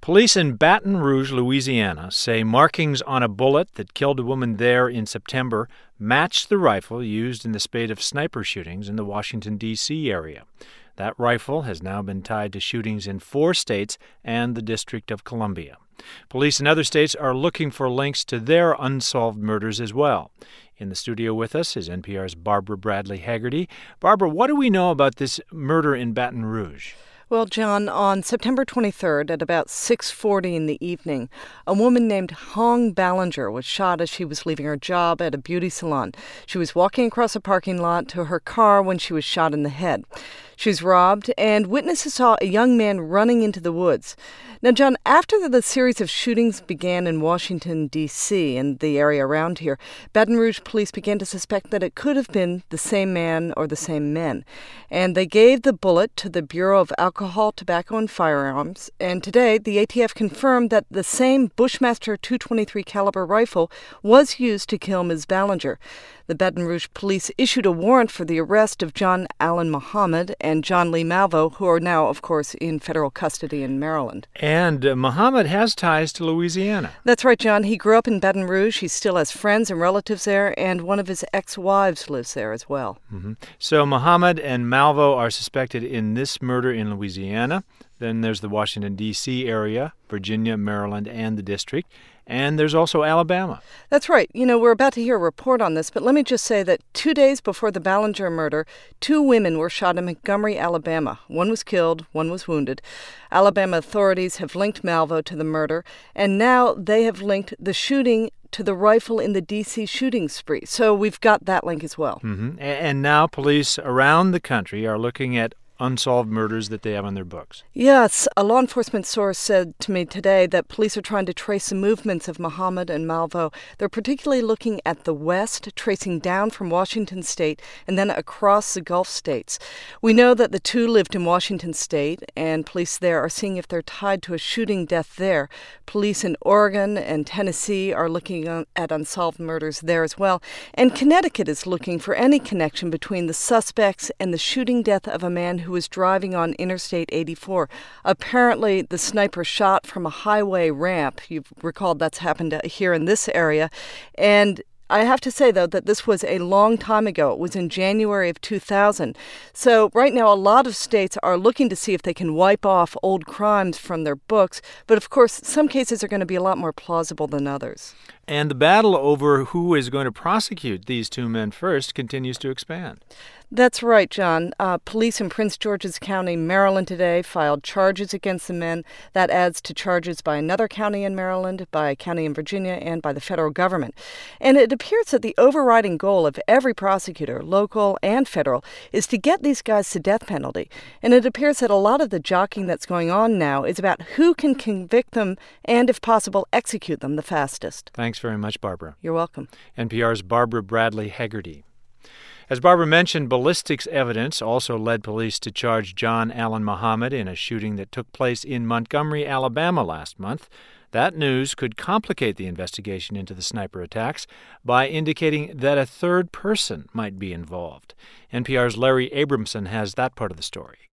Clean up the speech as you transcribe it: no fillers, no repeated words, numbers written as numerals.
Police in Baton Rouge, Louisiana, say markings on a bullet that killed a woman there in September matched the rifle used in the spate of sniper shootings in the Washington, D.C. area. That rifle has now been tied to shootings in 4 states and the District of Columbia. Police in other states are looking for links to their unsolved murders as well. In the studio with us is NPR's Barbara Bradley Haggerty. Barbara, what do we know about this murder in Baton Rouge? Well, John, on September 23rd at about 6:40 in the evening, a woman named Hong Ballinger was shot as she was leaving her job at a beauty salon. She was walking across a parking lot to her car when she was shot in the head. She was robbed, and witnesses saw a young man running into the woods. Now, John, after the series of shootings began in Washington, D.C. and the area around here, Baton Rouge police began to suspect that it could have been the same man or the same men. And they gave the bullet to the Bureau of Alcohol, Tobacco, and Firearms. And today, the ATF confirmed that the same Bushmaster .223 caliber rifle was used to kill Ms. Ballinger. The Baton Rouge police issued a warrant for the arrest of John Allen Muhammad and John Lee Malvo, who are now, of course, in federal custody in Maryland. And Muhammad has ties to Louisiana. That's right, John. He grew up in Baton Rouge. He still has friends and relatives there, and one of his ex-wives lives there as well. So Muhammad and Malvo are suspected in this murder in Louisiana. Then there's the Washington, D.C. area, Virginia, Maryland, and the district. And there's also Alabama. That's right. You know, we're about to hear a report on this, but let me just say that 2 days before the Ballinger murder, 2 women were shot in Montgomery, Alabama. One was killed, one was wounded. Alabama authorities have linked Malvo to the murder, and now they have linked the shooting to the rifle in the D.C. shooting spree. So we've got that link as well. And now police around the country are looking at unsolved murders that they have on their books. Yes, a law enforcement source said to me today that police are trying to trace the movements of Muhammad and Malvo. They're particularly looking at the west, tracing down from Washington state and then across the Gulf states. We know that the 2 lived in Washington state, and police there are seeing if they're tied to a shooting death there. Police in Oregon and Tennessee are looking at unsolved murders there as well. And Connecticut is looking for any connection between the suspects and the shooting death of a man who was driving on Interstate 84. Apparently, the sniper shot from a highway ramp. You've recalled that's happened here in this area. And I have to say, though, that this was a long time ago. It was in January of 2000. So right now, a lot of states are looking to see if they can wipe off old crimes from their books. But, of course, some cases are going to be a lot more plausible than others. And the battle over who is going to prosecute these 2 men first continues to expand. That's right, John. Police in Prince George's County, Maryland today filed charges against the men. That adds to charges by another county in Maryland, by a county in Virginia, and by the federal government. And it appears that the overriding goal of every prosecutor, local and federal, is to get these guys to death penalty. And it appears that a lot of the jockeying that's going on now is about who can convict them and, if possible, execute them the fastest. Thanks very much, Barbara. You're welcome. NPR's Barbara Bradley Haggerty. As Barbara mentioned, ballistics evidence also led police to charge John Allen Muhammad in a shooting that took place in Montgomery, Alabama last month. That news could complicate the investigation into the sniper attacks by indicating that a third person might be involved. NPR's Larry Abramson has that part of the story.